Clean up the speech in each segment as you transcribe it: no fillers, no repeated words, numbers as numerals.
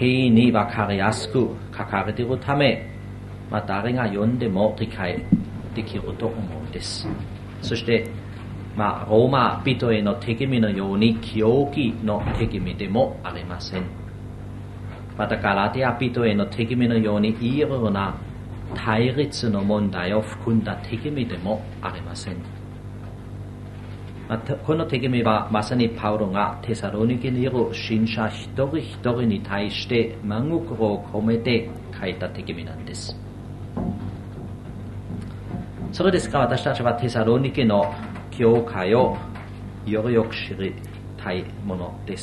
平に分かりやすく書かれているため、誰が読んでも理解できると思うんです。そして、ローマ人への手紙のように狂気の手紙でもありません。またガラティア人への手紙のようにいろいろな対立の問題を含んだ手紙でもありません。この手紙はまさにパウロがテサロニケにいる信者一人一人に対して真心を込めて書いた手紙なんです。それですから私たちはテサロニケの教会をよりよく知りたいものです。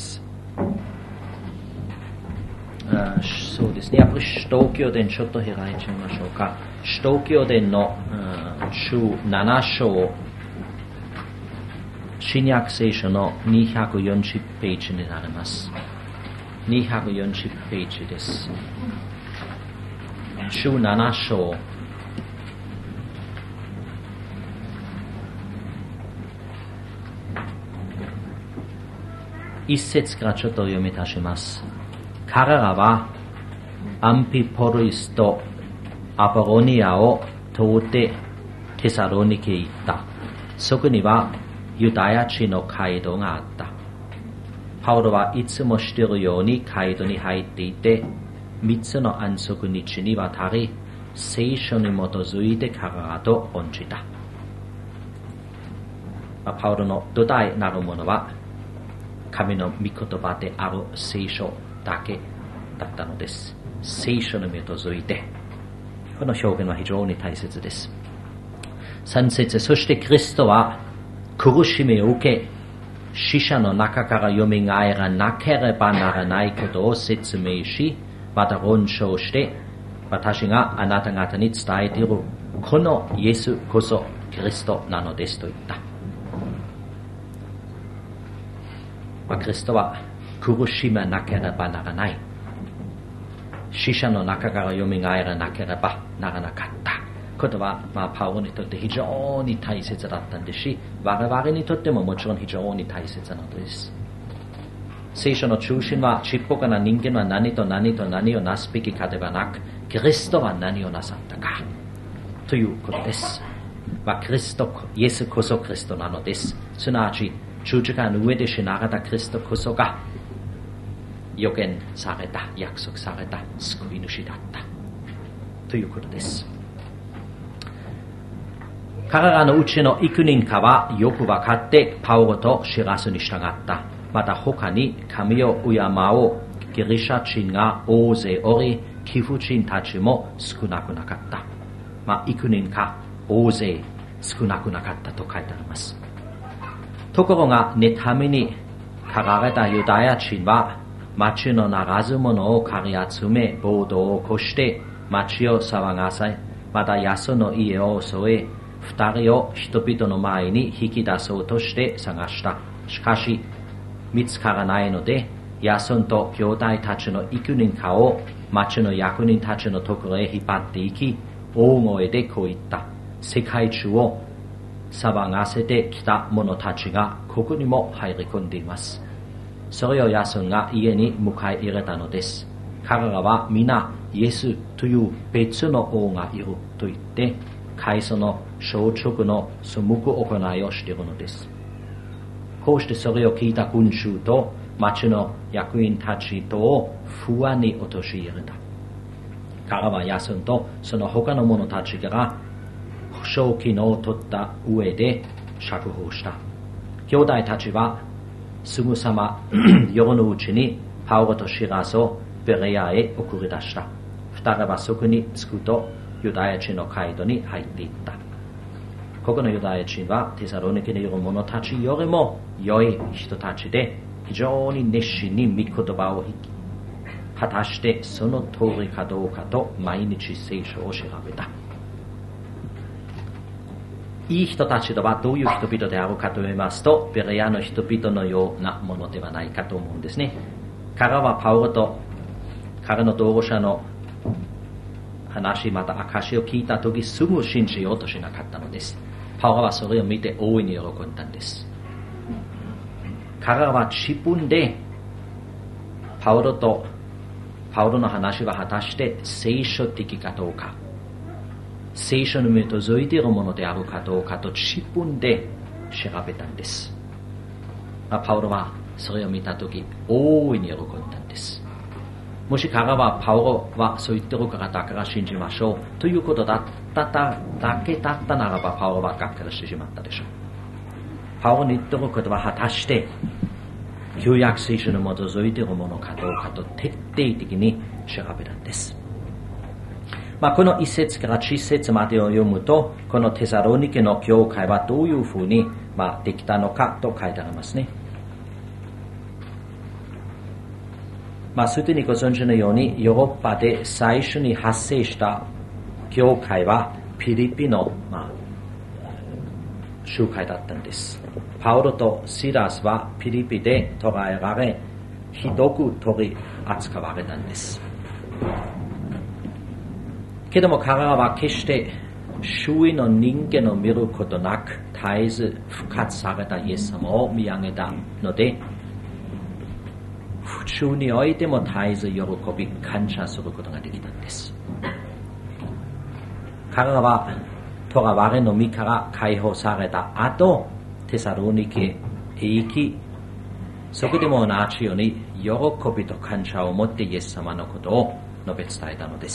そうですね。やっぱり使徒行伝ちょっと開いてみましょうか。使徒行伝の17章、新約聖書の240ページになります。240ページです。17章。一節からちょっと読み出します。彼らはアンピポリスとアポロニアを通ってテサロニケへ行った。そこにはユダヤ地の街道があった。パウロはいつもしているように街道に入っていて、3つの安息日にわたり聖書に基づいて彼らと論じた。パウロの土台なるものは神の御言葉である聖書だけだったのです。聖書に基づいて。この表現は非常に大切です。3節、そしてキリストは苦しみを受け、死者の中からよみがえらなければならないことを説明し、また論証して、私があなた方に伝えているこのイエスこそキリストなのですと言った。キリストは苦しまなければならない。死者の中からよみがえらなければならなかったことは、パウロにとって非常に大切だったんですし、我々にとってももちろん非常に大切なのです。聖書の中心は、ちっぽけな人間は何と何と何をなすべきかではなく、キリストは何をなさったかということです。キリスト、イエスこそキリストなのです。すなわち十字架の上で死なれたキリストこそが予言された、約束された救い主だったということです。彼らのうちの幾人かはよく分かってパウロと知らずに従った。また他に神を敬うギリシャ人が大勢おり、寄付人たちも少なくなかった。幾人か大勢少なくなかったと書いてあります。ところが妬みに駆られたユダヤ人は町のならず者を借り集め暴動を起こして町を騒がせ、またヤソンの家を襲い、二人を人々の前に引き出そうとして探した。しかし見つからないので、ヤソンと兄弟たちの幾人かを町の役人たちのところへ引っ張っていき、大声でこう言った。世界中を騒がせてきた者たちがここにも入り込んでいます。それをヤソンが家に迎え入れたのです。彼らは皆イエスという別の王がいると言って、カイサの消直の背く行いをしているのです。こうしてそれを聞いた群衆と町の役員たちとを不安に陥れた。彼はヤソンとその他の者たちから保証金を取った上で釈放した。兄弟たちはすぐさま夜のうちにパウロとシラスをベレアへ送り出した。二人はそこに着くとユダヤ人の街道に入っていった。ここのユダヤ人はテサロニケにいる者たちよりも良い人たちで、非常に熱心に御言葉を果たしてその通りかどうかと毎日聖書を調べた。いい人たちとはどういう人々であるかと言いますと、ベレアの人々のようなものではないかと思うんですね。彼はパウロと彼の同労者の話、また証を聞いたときすぐ信じようとしなかったのです。パウロはそれを見て大いに喜んだんです。彼らは自分でパウロとパウロの話は果たして聖書的かどうか、聖書に基づいているものであるかどうかと自分で調べたんです。パウロはそれを見たとき大いに喜んだんです。もし彼はパウロはそう言ってるからだから信じましょうということだけだったならば、パウロはがっかりしてしまったでしょう。パウロに言ってることは果たして旧約聖書に基づいているものかどうかと徹底的に調べたんです。この1節から10節までを読むと、このテサロニケの教会はどういうふうにできたのかと書いてありますね。すでにご存知のように、ヨーロッパで最初に発生した教会はピリピの、集会だったんです。パウロとシラスはピリピで捕らえられ、ひどく取り扱われたんです。けども彼らは決して周囲の人間を見ることなく、絶えず復活されたイエス様を見上げたので、普通においても絶えず喜び感謝することができたんです。彼らは囚われの身から解放された後、テサロニケへ行き、そこでも同じように喜びと感謝を持ってイエス様のことを述べ伝えたのです。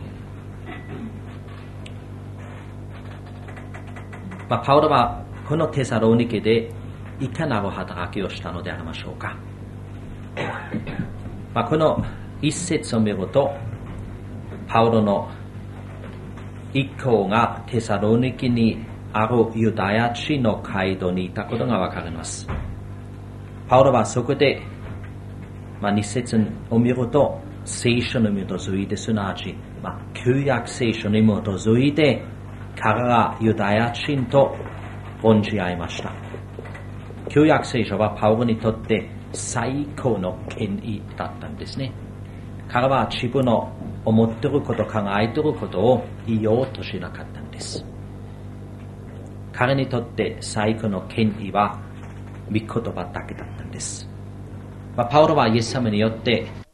パウロはこのテサロニケでいかなる働きをしたのでありましょうか。この一節を見ると、パウロの一行がテサロニケにあるユダヤ地の街道にいたことがわかります。パウロはそこで、二節を見ると、聖書に基づいて、すなわち、旧約聖書に基づいて、彼らユダヤ人と論じ合いました。旧約聖書はパウロにとって最高の権威だったんですね。彼は自分の思っていること、考えていることを言おうとしなかったんです。彼にとって最高の権威は御言葉だけだったんです。パウロはイエス様によって